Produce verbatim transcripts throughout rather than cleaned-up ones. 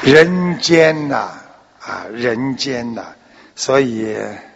人间呐、啊，啊，人间呐、啊，所以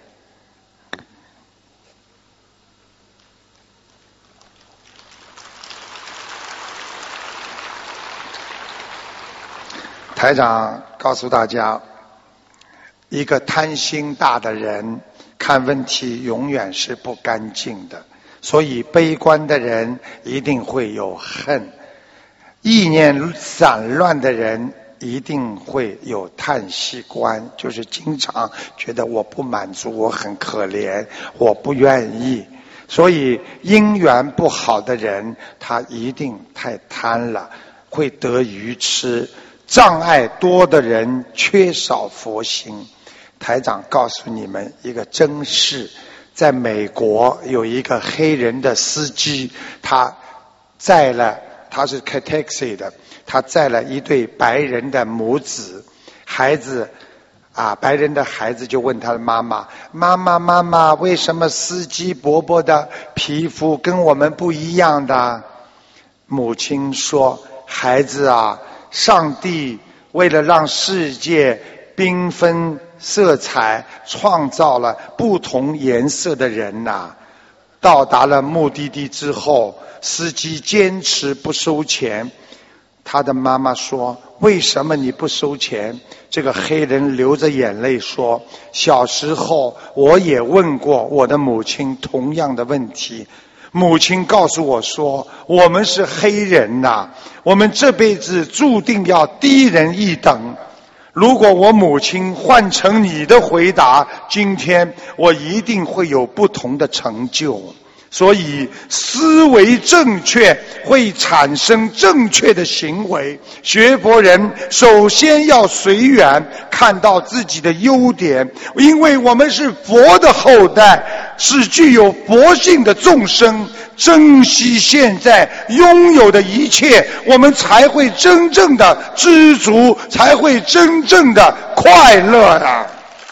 台长告诉大家，一个贪心大的人看问题永远是不干净的，所以悲观的人一定会有恨，意念散乱的人一定会有叹息观，就是经常觉得我不满足，我很可怜，我不愿意。所以因缘不好的人，他一定太贪了，会得愚痴。障碍多的人缺少佛心。台长告诉你们一个真事，在美国有一个黑人的司机，他载了，他是开 taxi 的，他载了一对白人的母子，孩子啊，白人的孩子就问他的妈妈，妈妈妈妈，为什么司机伯伯的皮肤跟我们不一样的？母亲说，孩子啊，上帝为了让世界缤纷色彩，创造了不同颜色的人呐、啊。到达了目的地之后，司机坚持不收钱。他的妈妈说，为什么你不收钱？这个黑人流着眼泪说，小时候我也问过我的母亲同样的问题，母亲告诉我说，我们是黑人呐、啊，我们这辈子注定要低人一等。如果我母亲换成你的回答，今天我一定会有不同的成就。所以思维正确会产生正确的行为。学佛人首先要随缘，看到自己的优点，因为我们是佛的后代，是具有佛性的众生，珍惜现在拥有的一切，我们才会真正的知足，才会真正的快乐啊！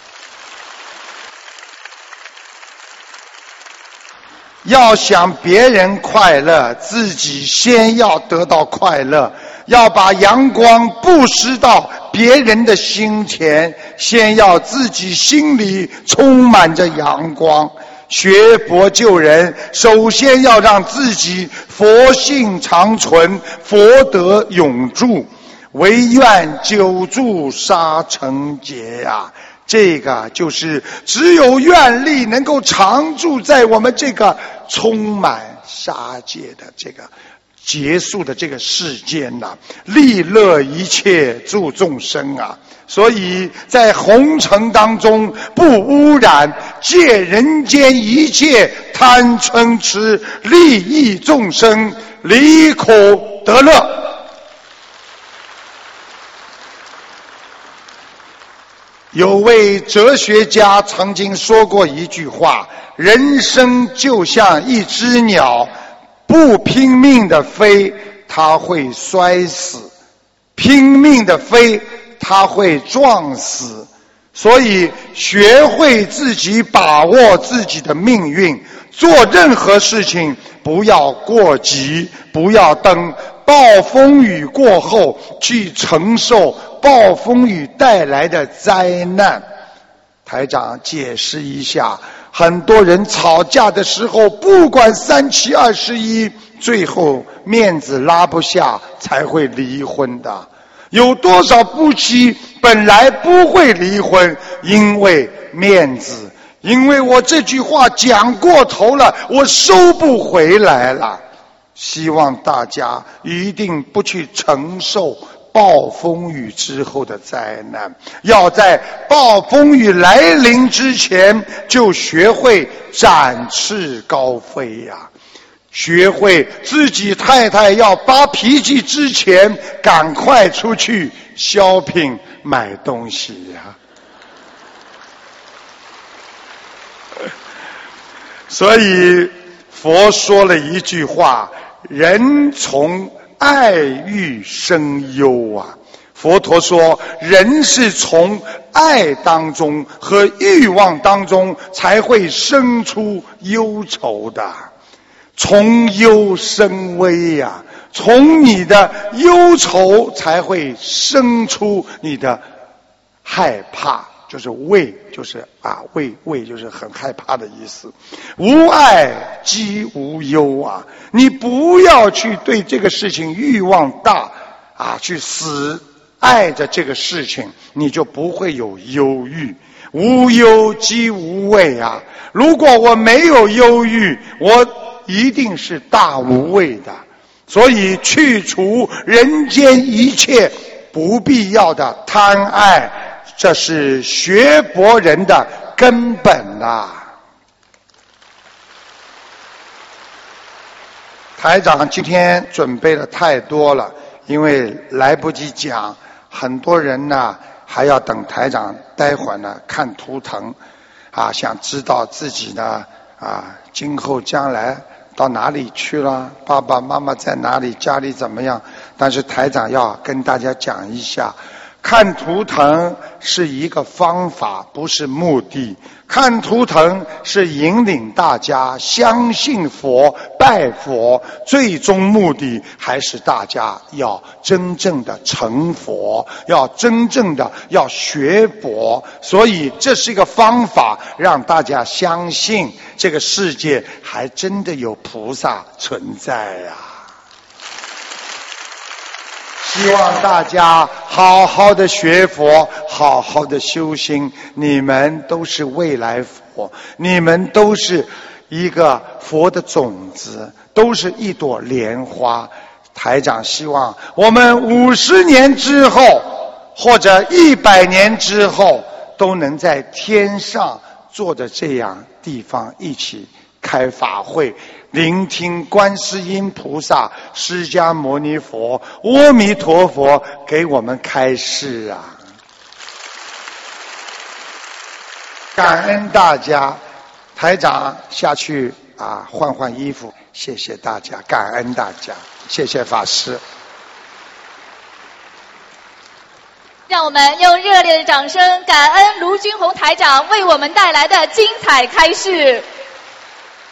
要想别人快乐，自己先要得到快乐，要把阳光布施到别人的心田，先要自己心里充满着阳光。学佛救人，首先要让自己佛性长存，佛德永驻，唯愿久住沙城结呀、啊！这个就是只有愿力能够常住在我们这个充满杀戒的这个结束的这个世间呐、啊，利乐一切助众生啊！所以在红尘当中不污染，戒人间一切贪嗔痴，利益众生，离苦得乐。有位哲学家曾经说过一句话，人生就像一只鸟，不拼命的飞，它会摔死；拼命的飞，它会撞死。所以学会自己把握自己的命运，做任何事情不要过急，不要等暴风雨过后去承受暴风雨带来的灾难。台长解释一下，很多人吵架的时候不管三七二十一，最后面子拉不下才会离婚的。有多少夫妻本来不会离婚，因为面子，因为我这句话讲过头了，我收不回来了。希望大家一定不去承受暴风雨之后的灾难，要在暴风雨来临之前就学会展翅高飞呀、啊！学会自己太太要发脾气之前赶快出去 shopping 买东西呀、啊！所以佛说了一句话，人从爱欲生忧啊！佛陀说，人是从爱当中和欲望当中才会生出忧愁的。从忧生危呀、啊， 从你的忧愁才会生出你的害怕，就是畏，就是啊畏畏就是很害怕的意思。无爱即无忧啊，你不要去对这个事情欲望大啊，去死爱着这个事情，你就不会有忧郁。无忧即无畏啊！如果我没有忧郁，我一定是大无畏的。所以去除人间一切不必要的贪爱，这是学佛人的根本啊！台长今天准备的太多了，因为来不及讲，很多人呢还要等台长待会儿呢看图腾啊，想知道自己呢啊今后将来到哪里去了，爸爸妈妈在哪里，家里怎么样。但是台长要跟大家讲一下，看图腾是一个方法，不是目的。看图腾是引领大家相信佛、拜佛，最终目的还是大家要真正的成佛，要真正的要学佛。所以这是一个方法，让大家相信这个世界还真的有菩萨存在呀、啊。希望大家好好的学佛，好好的修心。你们都是未来佛，你们都是一个佛的种子，都是一朵莲花。台长希望我们五十年之后，或者一百年之后，都能在天上坐着这样地方一起开法会，聆听观世音菩萨、释迦牟尼佛、阿弥陀佛给我们开示啊！感恩大家，台长下去啊换换衣服，谢谢大家，感恩大家，谢谢法师。 让我们用热烈的掌声感恩卢军宏台长为我们带来的精彩开示。